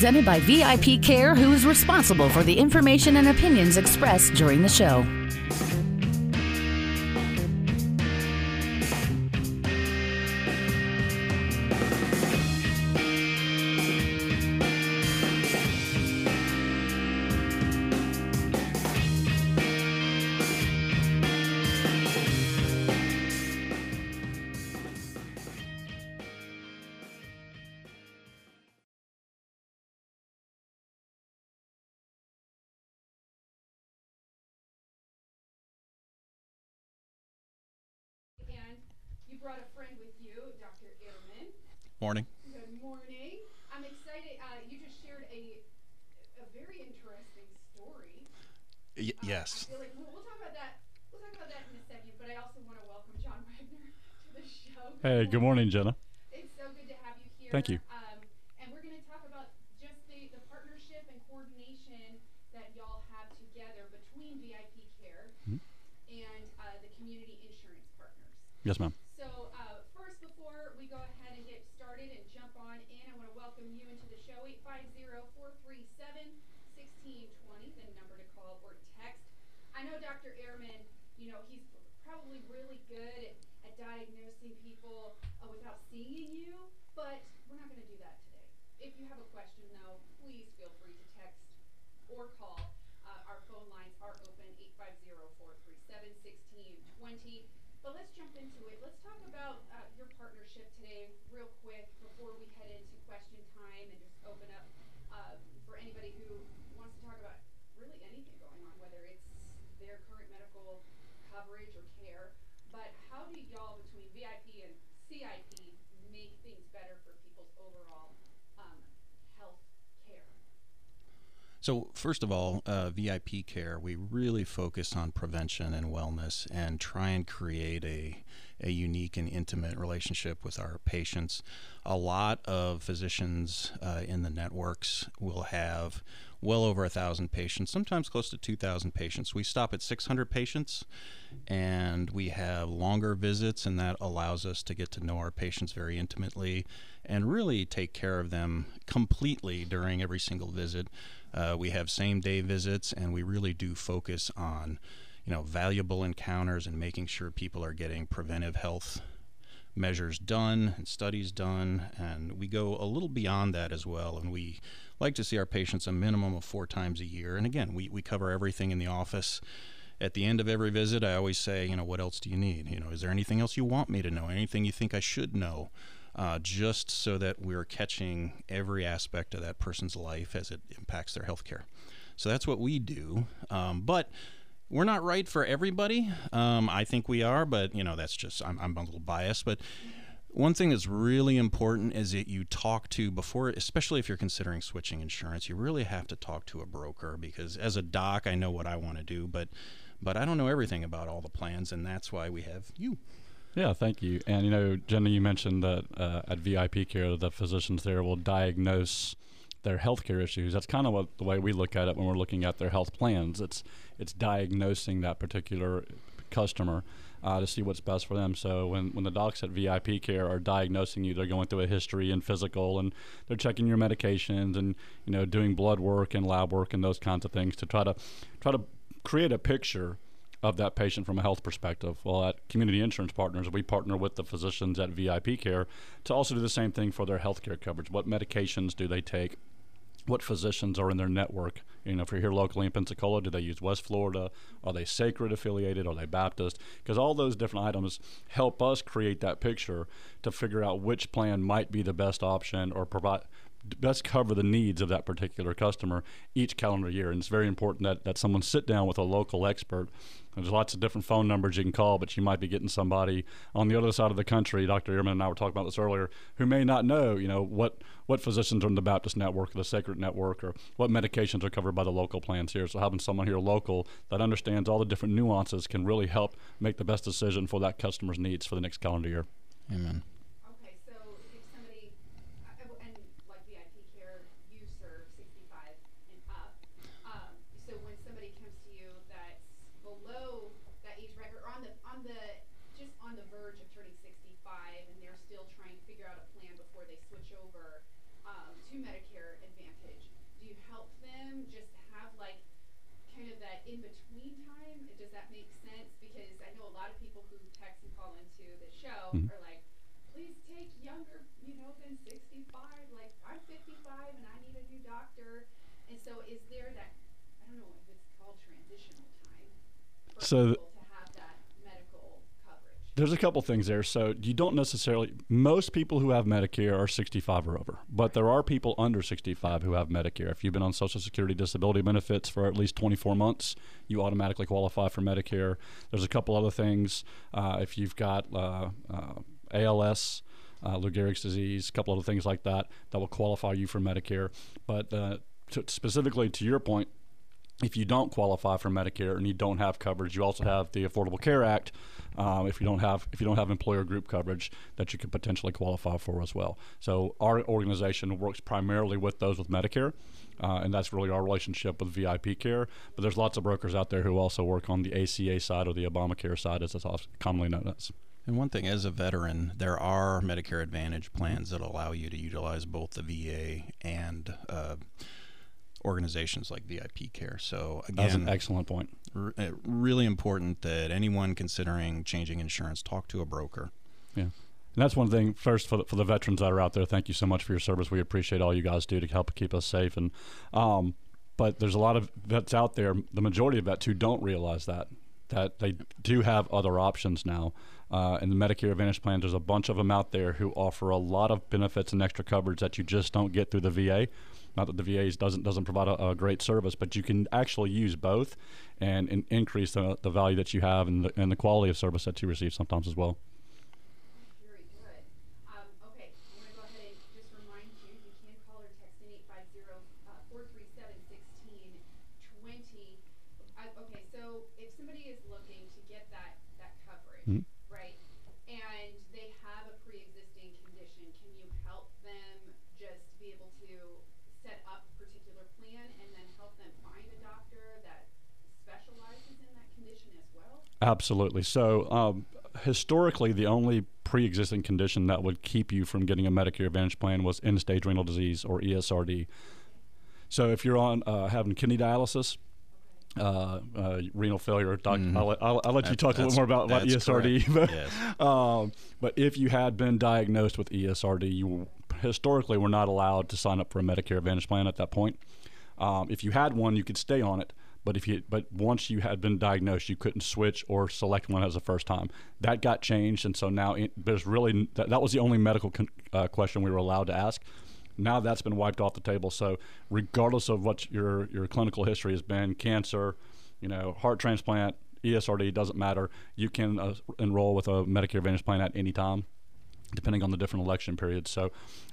presented by VIP Care, who is responsible for the information and opinions expressed during the show. You brought a friend with you, Dr. Ehrman. Morning. Good morning. I'm excited. You just shared a very interesting story. Yes. I feel like we'll talk about that. We'll talk about that in a second. But I also want to welcome John Wagner to the show. Hey, good morning, Jenna. It's so good to have you here. Thank you. And we're going to talk about just the partnership and coordination that y'all have together between VIP Care and the community insurance partners. Yes, ma'am. First, before we go ahead and get started and jump on in, I want to welcome you into the show. 850-437-1620, the number to call or text. I know Dr. Ehrman, he's probably really good at diagnosing people without seeing you, but we're not going to do that today. If you have a question, though, please feel free to text or call. Our phone lines are open, 850-437-1620. But let's jump into it. Let's talk about your partnership today real quick before we head into question time and just open up for anybody who wants to talk about really anything going on, whether it's their current medical coverage or care. But how do y'all, between VIP and CIP, make things better for people's overall health care? So first of all, VIP Care, we really focus on prevention and wellness and try and create a unique and intimate relationship with our patients. A lot of physicians in the networks will have well over 1,000 patients, sometimes close to 2,000 patients. We stop at 600 patients, and we have longer visits, and that allows us to get to know our patients very intimately and really take care of them completely during every single visit. We have same-day visits, and we really do focus on, valuable encounters and making sure people are getting preventive health measures done and studies done. And we go a little beyond that as well, and we like to see our patients a minimum of 4 times a year. And again, we cover everything in the office. At the end of every visit, I always say, what else do you need? Is there anything else you want me to know? Anything you think I should know? Just so that we're catching every aspect of that person's life as it impacts their health care. So that's what we do. But we're not right for everybody. I think we are, but that's just, I'm a little biased. But one thing that's really important is that you talk to before, especially if you're considering switching insurance, you really have to talk to a broker, because as a doc, I know what I want to do, but I don't know everything about all the plans, and that's why we have you. Yeah, thank you. And, Jenna, you mentioned that at VIP Care, the physicians there will diagnose their healthcare issues. That's kind of the way we look at it when we're looking at their health plans. It's diagnosing that particular customer to see what's best for them. So when the docs at VIP Care are diagnosing you, they're going through a history and physical, and they're checking your medications and doing blood work and lab work and those kinds of things to try to create a picture of that patient from a health perspective. Well, at Community Insurance Partners, we partner with the physicians at VIP Care to also do the same thing for their healthcare coverage. What medications do they take? What physicians are in their network? If you're here locally in Pensacola, do they use West Florida? Are they Sacred affiliated? Are they Baptist? Because all those different items help us create that picture to figure out which plan might be the best option or best cover the needs of that particular customer each calendar year. And it's very important that someone sit down with a local expert. There's lots of different phone numbers you can call, but you might be getting somebody on the other side of the country. Dr. Ehrman and I were talking about this earlier, who may not know, what physicians are in the Baptist network or the Sacred network, or what medications are covered by the local plans here. So having someone here local that understands all the different nuances can really help make the best decision for that customer's needs for the next calendar year. Amen. Okay, so if somebody, and like VIP Care, you serve 65 and up. So when somebody comes to you that's below that age bracket, or on the verge of turning 65, and they're still trying to figure out a plan before they switch over to Medicare Advantage, in between time? Does that make sense? Because I know a lot of people who text and call into the show are like, please take younger, than 65. Like, I'm 55 and I need a new doctor. And so is there that, I don't know if it's called transitional time for people to have that medical coverage? There's a couple things there. So you don't necessarily, most people who have Medicare are 65 or over, but there are people under 65 who have Medicare. If you've been on Social Security disability benefits for at least 24 months, you automatically qualify for Medicare. There's a couple other things. If you've got ALS, Lou Gehrig's disease, a couple other things like that will qualify you for Medicare. But specifically to your point, if you don't qualify for Medicare and you don't have coverage, you also have the Affordable Care Act. If you don't have employer group coverage, that you could potentially qualify for as well. So our organization works primarily with those with Medicare, and that's really our relationship with VIP Care. But there's lots of brokers out there who also work on the ACA side or the Obamacare side, as it's commonly known as. And one thing, as a veteran, there are Medicare Advantage plans that allow you to utilize both the VA and organizations like VIP Care. So again, that's an excellent point. Really important that anyone considering changing insurance talk to a broker. Yeah. And that's one thing, first, for the veterans that are out there, thank you so much for your service. We appreciate all you guys do to help keep us safe. And but there's a lot of vets out there, the majority of vets, who don't realize that they do have other options now. And the Medicare Advantage plans, there's a bunch of them out there who offer a lot of benefits and extra coverage that you just don't get through the VA. Not that the VA doesn't provide a great service, but you can actually use both and increase the value that you have and the quality of service that you receive sometimes as well. Very good. Okay, I'm going to go ahead and just remind you, you can call or text in 850-437-1620. Okay, so if somebody is looking to get that coverage, right, and they have a pre-existing condition, can you help them just be able to set up a particular plan and then help them find a doctor that specializes in that condition as well? Absolutely. So historically, the only pre-existing condition that would keep you from getting a Medicare Advantage plan was end-stage renal disease, or ESRD. So if you're on having kidney dialysis, renal failure, I'll let you talk a little more about ESRD. But, yes. But if you had been diagnosed with ESRD, you historically were not allowed to sign up for a Medicare Advantage plan at that point. If you had one, you could stay on it. But once you had been diagnosed, you couldn't switch or select one as a first time. That got changed, and so now there's really that was the only medical question we were allowed to ask. Now that's been wiped off the table. So regardless of what your clinical history has been, cancer, heart transplant, ESRD, doesn't matter. You can enroll with a Medicare Advantage plan at any time, depending on the different election periods. So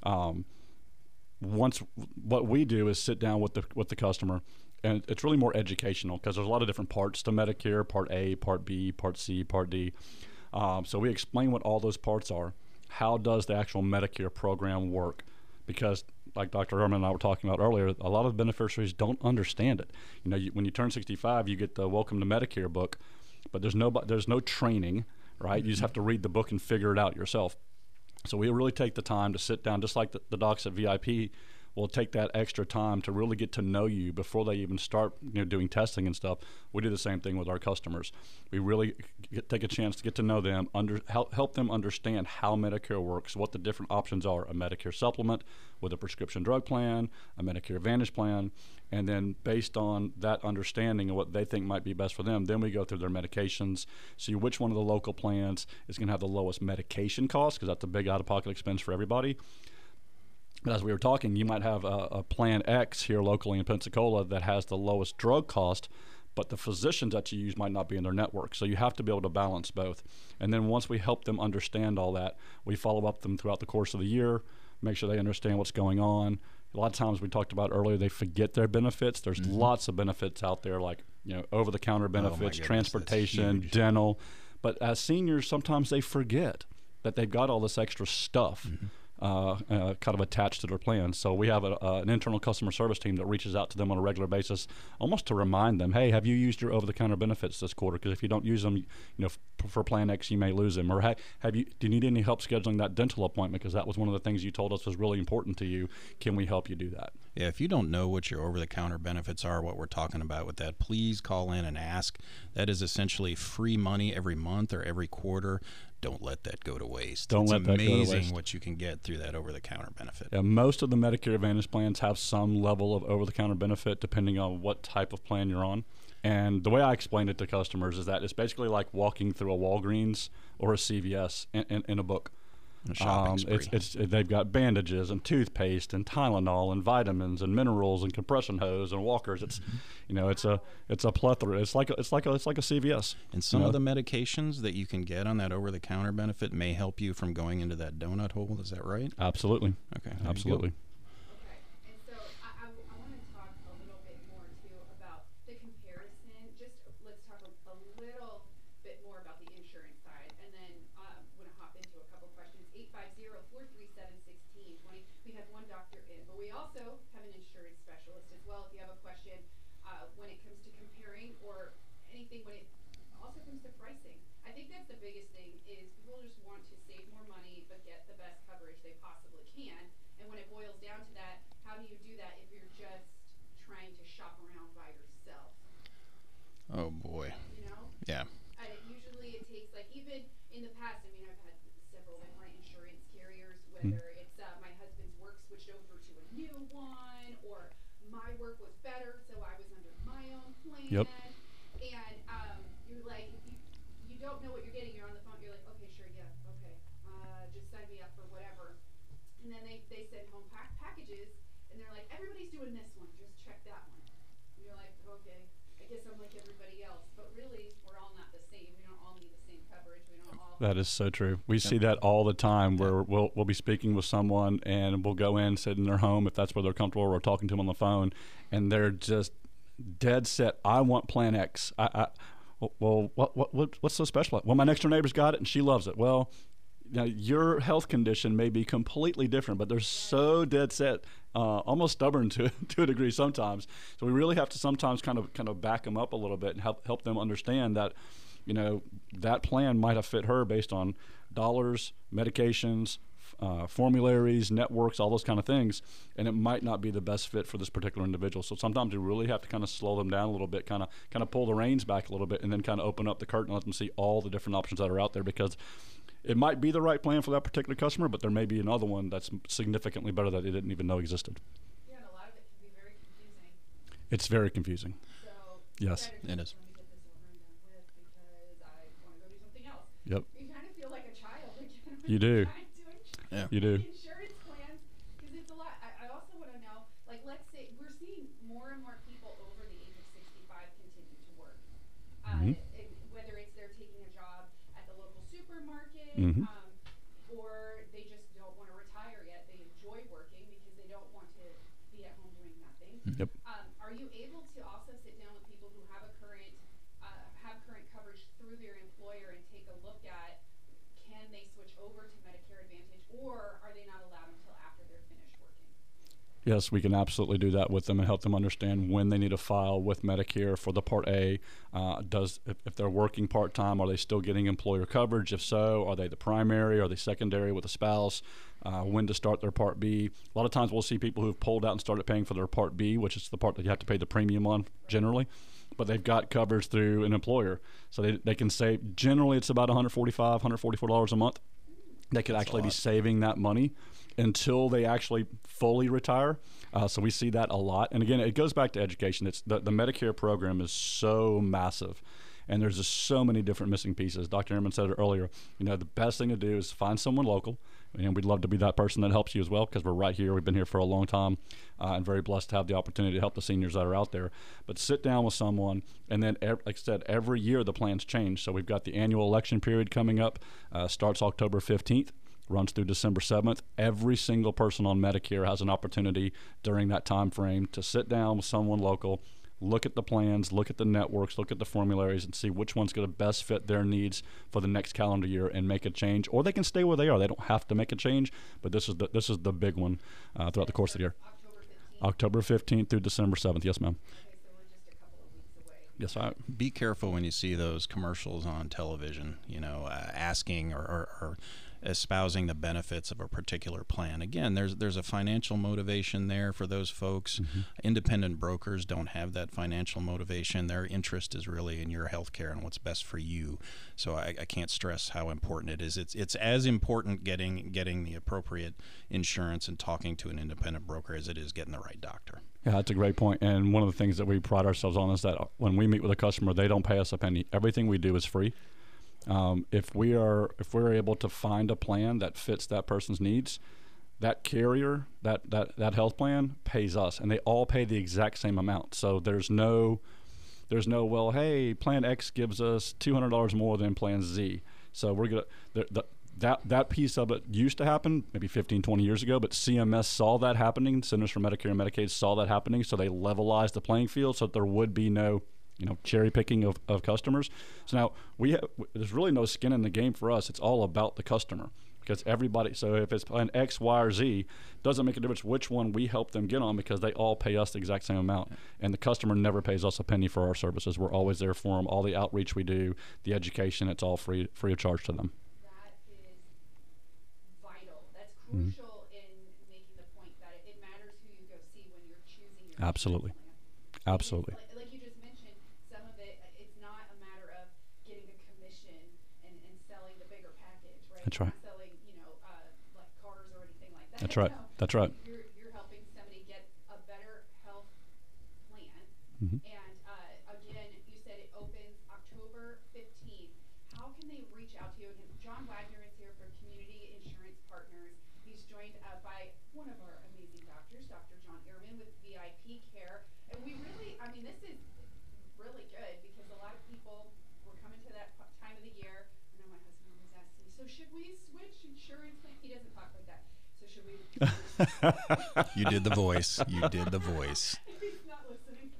once what we do is sit down with the customer, and it's really more educational because there's a lot of different parts to Medicare: Part A, Part B, Part C, Part D. So we explain what all those parts are. How does the actual Medicare program work? Because, like Dr. Herman and I were talking about earlier, a lot of beneficiaries don't understand it. When you turn 65, you get the Welcome to Medicare book, but there's no training, right? You just have to read the book and figure it out yourself. So we really take the time to sit down, just like the docs at VIP will take that extra time to really get to know you before they even start doing testing and stuff. We do the same thing with our customers. We really take a chance to get to know them, help them understand how Medicare works, what the different options are: a Medicare supplement with a prescription drug plan, a Medicare Advantage plan, and then based on that understanding of what they think might be best for them, then we go through their medications, see which one of the local plans is going to have the lowest medication cost, because that's a big out-of-pocket expense for everybody. But as we were talking, you might have a Plan X here locally in Pensacola that has the lowest drug cost, but the physicians that you use might not be in their network. So you have to be able to balance both. And then once we help them understand all that, we follow up them throughout the course of the year, make sure they understand what's going on. A lot of times, we talked about earlier, they forget their benefits. There's lots of benefits out there, like over-the-counter benefits, transportation, dental. But as seniors, sometimes they forget that they've got all this extra stuff. Kind of attached to their plans. So we have an internal customer service team that reaches out to them on a regular basis, almost to remind them, hey, have you used your over-the-counter benefits this quarter? Because if you don't use them, for Plan X, you may lose them. Or do you need any help scheduling that dental appointment? Because that was one of the things you told us was really important to you. Can we help you do that? Yeah, if you don't know what your over-the-counter benefits are, what we're talking about with that, please call in and ask. That is essentially free money every month or every quarter. Don't let that go to waste. Don't let that go to waste. It's amazing what you can get through that over-the-counter benefit. Yeah, most of the Medicare Advantage plans have some level of over-the-counter benefit depending on what type of plan you're on. And the way I explain it to customers is that it's basically like walking through a Walgreens or a CVS in a book. A shopping spree. They've got bandages and toothpaste and Tylenol and vitamins and minerals and compression hose and walkers. It's it's a plethora. It's like a CVS. And some of the medications that you can get on that over-the-counter benefit may help you from going into that donut hole. Is that right? Absolutely. Okay. Absolutely. Okay. And so I want to talk a little bit more too about the comparison. Just let's talk a little bit more about the insurance side, and then want to hop into a couple questions. 850-437-1620. We have one doctor in, but we also have an insurance specialist as well. If you have a question when it comes to comparing or anything, when it also comes to pricing, I think that's the biggest thing is people just want to save more money but get the best coverage they possibly can. And when it boils down to that, how do you do that if you're just trying to shop around by yourself? Oh boy. You know? Yeah. Usually it takes, like, even in the past, I mean, I've had several different insurance carriers, whether it's my husband's work switched over to a new one, or my work was better, so I was under my own plan. Yep. And you're like, you don't know what you're getting. You're on the phone. You're like, okay, sure, yeah, okay. Just sign me up for whatever. And then they send home packages, and they're like, everybody's doing this one. Just check that one. And you're like, okay, I guess I'm like everybody else. But really, we're all not the same. We don't all need the same coverage. We don't all. That is so true. We see that all the time where we'll be speaking with someone and we'll go in, sit in their home if that's where they're comfortable, or we're talking to them on the phone, and they're just dead set. I want Plan X. Well, what's so special? Well, my next door neighbor's got it and she loves it. Well, now your health condition may be completely different, but they're so dead set, almost stubborn to a degree sometimes. So we really have to sometimes kind of back them up a little bit and help them understand that, that plan might have fit her based on dollars, medications, formularies, networks, all those kind of things, and it might not be the best fit for this particular individual. So sometimes you really have to kind of slow them down a little bit, kind of pull the reins back a little bit, and then kind of open up the curtain and let them see all the different options that are out there, because it might be the right plan for that particular customer, but there may be another one that's significantly better that they didn't even know existed. Yeah, and a lot of it can be very confusing. It's very confusing. So yes, it is. Let me get this over and done with because I want to go do something else. Yep. You kind of feel like a child again. You do. Yeah. You do. Insurance plans, because it's a lot. I also want to know, like, let's say we're seeing more and more people over the age of 65 continue to work. Whether it's they're taking a job at the local supermarket, or they just don't want to retire yet. They enjoy working because they don't want to be at home doing nothing. Yep. Are you able to also sit down with people who have current coverage through their employer and take a look at, can they switch over to Medicare Advantage, or are they not allowed until after they're finished working? Yes, we can absolutely do that with them and help them understand when they need to file with Medicare for the Part A. If they're working part-time, are they still getting employer coverage? If so, are they the primary? Are they secondary with a spouse? When to start their Part B. A lot of times we'll see people who've pulled out and started paying for their Part B, which is the part that you have to pay the premium on generally, but they've got coverage through an employer. So they can save, generally it's about $145, $144 a month. They could actually be saving that money until they actually fully retire. So we see that a lot. And again, it goes back to education. It's the Medicare program is so massive, and there's just so many different missing pieces. Dr. Ehrman said it earlier. The best thing to do is find someone local, and we'd love to be that person that helps you as well, because we're right here. We've been here for a long time, and very blessed to have the opportunity to help the seniors that are out there. But sit down with someone, and then, like I said, every year the plans change. So we've got the annual election period coming up, starts October 15th. Runs through December 7th. Every single person on Medicare has an opportunity during that time frame to sit down with someone local, look at the plans, look at the networks, look at the formularies, and see which one's going to best fit their needs for the next calendar year and make a change. Or they can stay where they are. They don't have to make a change, but this is the big one throughout the course of the year. October 15th through December 7th. Yes, ma'am. Okay, so we're just a couple of weeks away. Yes, I. Be careful when you see those commercials on television, asking or espousing the benefits of a particular plan. Again, there's a financial motivation there for those folks. Independent brokers don't have that financial motivation. Their interest is really in your health care and what's best for you. So I can't stress how important it is. It's as important getting the appropriate insurance and talking to an independent broker as it is getting the right doctor. Yeah, that's a great point. And one of the things that we pride ourselves on is that when we meet with a customer, they don't pay us a penny. Everything we do is free. If we're able to find a plan that fits that person's needs, that carrier, that health plan pays us, and they all pay the exact same amount. So there's no well, hey, plan X gives us $200 more than plan Z. So we're gonna that piece of it used to happen maybe 15, 20 years ago, but CMS saw that happening. Centers for Medicare and Medicaid saw that happening, so they levelized the playing field so that there would be no cherry picking of customers. So now there's really no skin in the game for us. It's all about the customer, because everybody, so if it's plan X, Y, or Z, doesn't make a difference which one we help them get on, because they all pay us the exact same amount. And the customer never pays us a penny for our services. We're always there for them. All the outreach we do, the education, it's all free of charge to them. That is vital. That's crucial in making the point that it matters who you go see when you're choosing your Absolutely. plan. Absolutely. Like you just mentioned, some of it's not a matter of getting the commission and selling the bigger package, right? That's right. You're not selling, like cars or anything like that. That's right. No. That's right. You're helping somebody get a better health plan. Mhm. And again, you said it opens October 15th. How can they reach out to you? Again, John Wagner is here for Community Insurance Partners. He's joined by one of our amazing doctors, Dr. John Ehrman with VIP Care. And this is really good, because a lot of people, we're coming to that time of the year. I know my husband always asks me, so should we switch insurance plan? He doesn't talk like that. So should we? You did the voice. You did the voice. He's not listening.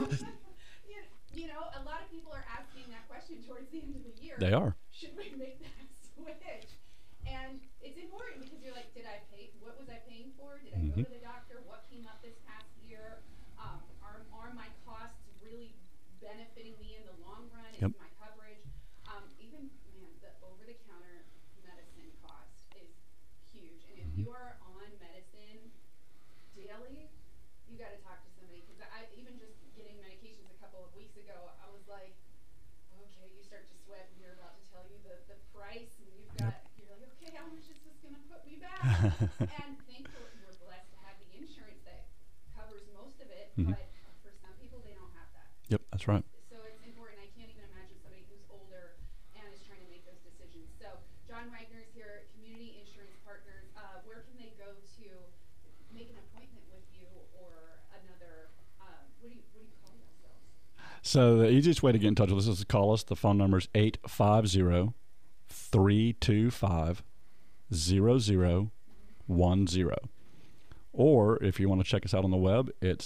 A lot of people are asking that question towards the end of the year. They are. Should we make that switch? And it's important, because you're like, what was I paying for? Did I go to the doctor? What came up this past year? Are my costs really benefiting me in the long run? Yep. Is my coverage? The over-the-counter medicine cost is huge. And if you are on medicine daily, you got to talk to somebody. Because I even just getting medications a couple of weeks ago, I was like, okay, you start to sweat when you're about to tell you the price, and you're like, okay, how much is this going to put me back? And thankfully, we're blessed to have the insurance that covers most of it, but for some people, they don't have that. Yep, that's right. So it's important. I can't even imagine somebody who's older and is trying to make those decisions. So John Wagner is here at Community Insurance Partners. Where can they go to make an appointment with you, or another, what do you call yourselves? So the easiest way to get in touch with us is to call us. The phone number is 850-325-0010. Or if you want to check us out on the web, it's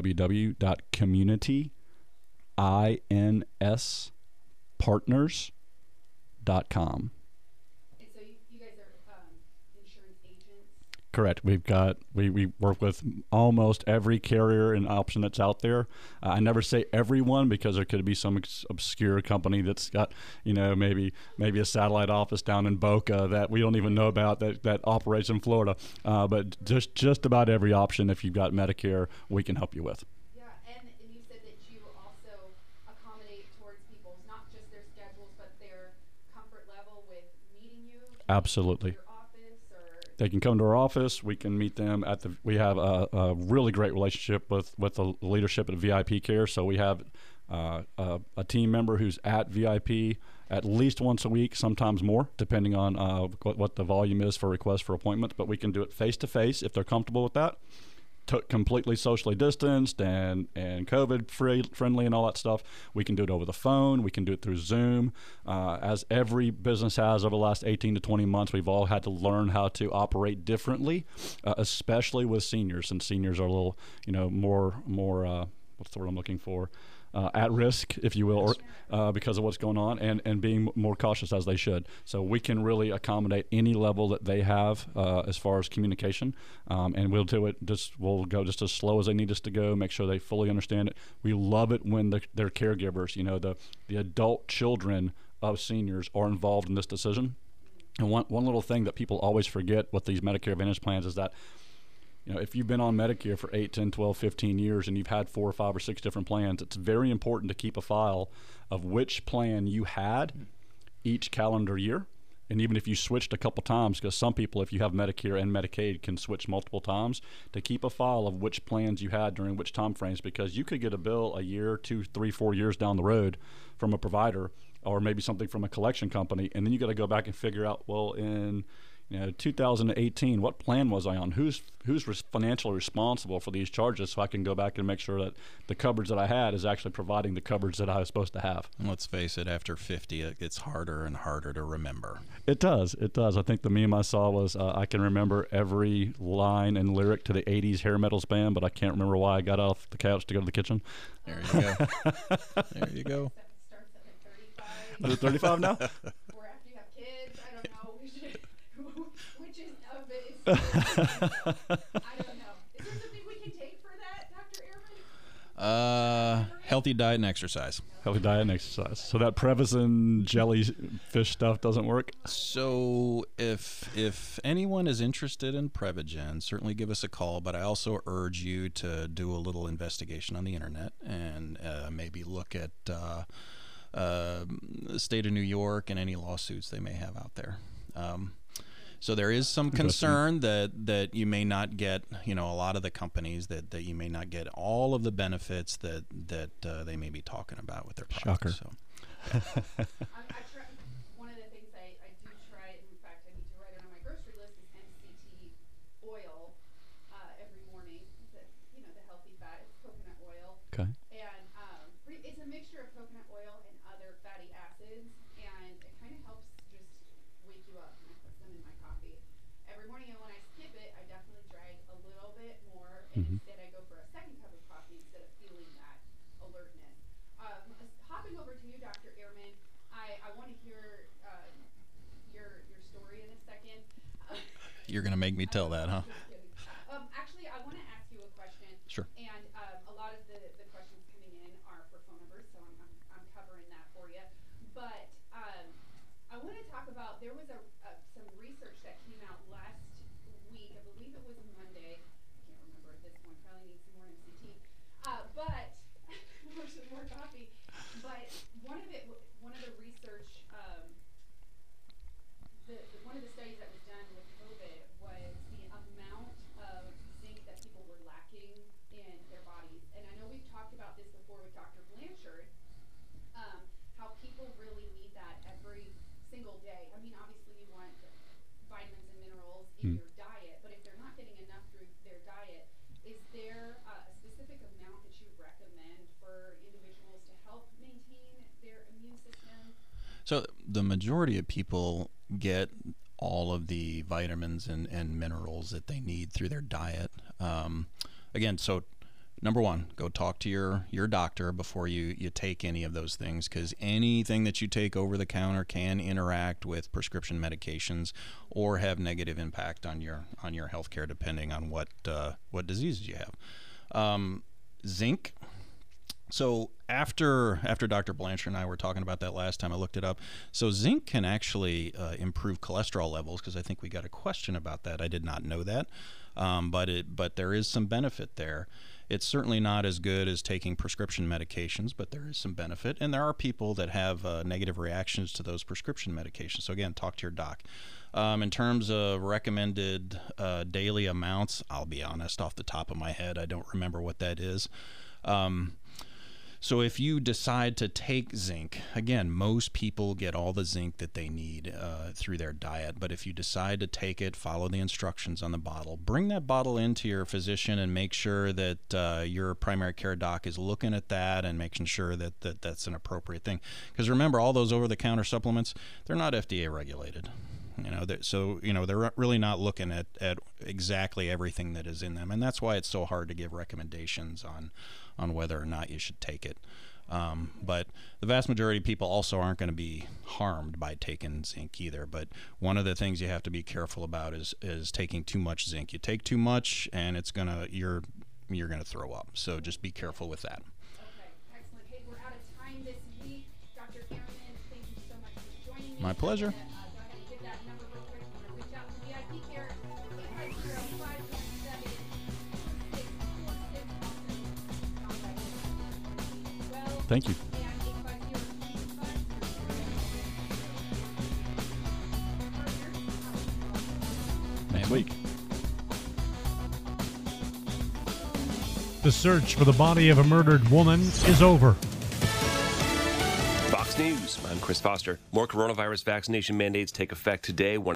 www.communityInspartners.com. And so you guys are insurance agents? Correct. We work with almost every carrier and option that's out there. I never say everyone, because there could be some obscure company that's got, maybe a satellite office down in Boca that we don't even know about that operates in Florida. But just about every option, if you've got Medicare, we can help you with. Yeah, and you said that you also accommodate towards people's, not just their schedules, but their comfort level with meeting you. Absolutely. Your office, or They can come to our office. We can meet them we have a really great relationship with the leadership at VIP Care. So we have a team member who's at VIP at least once a week, sometimes more, depending on what the volume is for requests for appointments. But we can do it face-to-face if they're comfortable with that. Completely socially distanced and COVID friendly and all that stuff. We can do it over the phone. We can do it through Zoom. As every business has over the last 18 to 20 months, we've all had to learn how to operate differently, especially with seniors. And seniors are a little, more what's the word I'm looking for? At risk, if you will, or, because of what's going on, and being more cautious as they should. So we can really accommodate any level that they have as far as communication, and we'll do it. We'll go just as slow as they need us to go. Make sure they fully understand it. We love it when their caregivers, the adult children of seniors, are involved in this decision. And one little thing that people always forget with these Medicare Advantage plans is that, if you've been on Medicare for 8, 10, 12, 15 years and you've had 4 or 5 or 6 different plans, it's very important to keep a file of which plan you had each calendar year. And even if you switched a couple times, because some people, if you have Medicare and Medicaid, can switch multiple times, to keep a file of which plans you had during which time frames, because you could get a bill a year, 2, 3, 4 years down the road from a provider, or maybe something from a collection company, and then you got to go back and figure out, well, in 2018, what plan was I on? Who's financially responsible for these charges, so I can go back and make sure that the coverage that I had is actually providing the coverage that I was supposed to have. And let's face it, after 50, it gets harder and harder to remember. It does. I think the meme I saw was, I can remember every line and lyric to the 80s hair metals band, but I can't remember why I got off the couch to go to the kitchen. There you go. There you go. Starts at like 35. Is it 35 now? Or after you have kids, I don't know. Which is of it is. I don't know. Is there something we can take for that, Dr. Ehrman? Healthy diet and exercise. Healthy diet and exercise. So that Prevacin jellyfish stuff doesn't work? So if anyone is interested in Prevagen, certainly give us a call, but I also urge you to do a little investigation on the internet and maybe look at the state of New York and any lawsuits they may have out there. So there is some concern that you may not get, a lot of the companies that you may not get all of the benefits that they may be talking about with their products. Shocker. So. I try, one of the things I do try, in fact, I need to write it on my grocery list, is MCT oil every morning. The healthy fat, it's coconut oil. Okay. And it's a mixture of coconut oil and other fatty acids, and it kind of helps just wake you up. And I put some in my coffee every morning, and when I skip it, I definitely drag a little bit more, and instead I go for a second cup of coffee instead of feeling that alertness. Hopping over to you, Dr. Ehrman, I want to hear your story in a second. You're going to make me tell that, huh? Just kidding. Actually, I want to ask you a question. Sure. And a lot of the questions coming in are for phone numbers, so I'm covering that for you. But I want to talk about, there was some research that came out last week. I believe it was Monday. I can't remember at this point. Probably need some more MCT. But or some more coffee. But one of the research, one of the studies that was done with COVID was the amount of zinc that people were lacking in their bodies. And I know we've talked about this before with Dr. Blanchard, how people really need that every single day. I mean, obviously you want vitamins and minerals in your diet, but if they're not getting enough through their diet, is there a specific amount that you recommend for individuals to help maintain their immune system? So the majority of people get all of the vitamins and minerals that they need through their diet. Again, so number one, go talk to your doctor before you take any of those things, because anything that you take over the counter can interact with prescription medications or have negative impact on your healthcare, depending on what diseases you have. Zinc. So after Dr. Blanchard and I were talking about that last time, I looked it up. So zinc can actually improve cholesterol levels, because I think we got a question about that. I did not know that, but there is some benefit there. It's certainly not as good as taking prescription medications, but there is some benefit. And there are people that have negative reactions to those prescription medications. So again, talk to your doc. In terms of recommended daily amounts, I'll be honest, off the top of my head, I don't remember what that is. So if you decide to take zinc, again, most people get all the zinc that they need through their diet. But if you decide to take it, follow the instructions on the bottle. Bring that bottle into your physician and make sure that your primary care doc is looking at that and making sure that that's an appropriate thing. Because remember, all those over-the-counter supplements, they're not FDA regulated. They're really not looking at exactly everything that is in them. And that's why it's so hard to give recommendations on whether or not you should take it. But the vast majority of people also aren't going to be harmed by taking zinc either. But one of the things you have to be careful about is taking too much zinc. You take too much and you're going to throw up. So just be careful with that. Okay, excellent. Hey, we're out of time this week. Dr. Ehrman, thank you so much for joining me. My pleasure. Go ahead and give that number Thank you. Next week. The search for the body of a murdered woman is over. Fox News, I'm Chris Foster. More coronavirus vaccination mandates take effect today.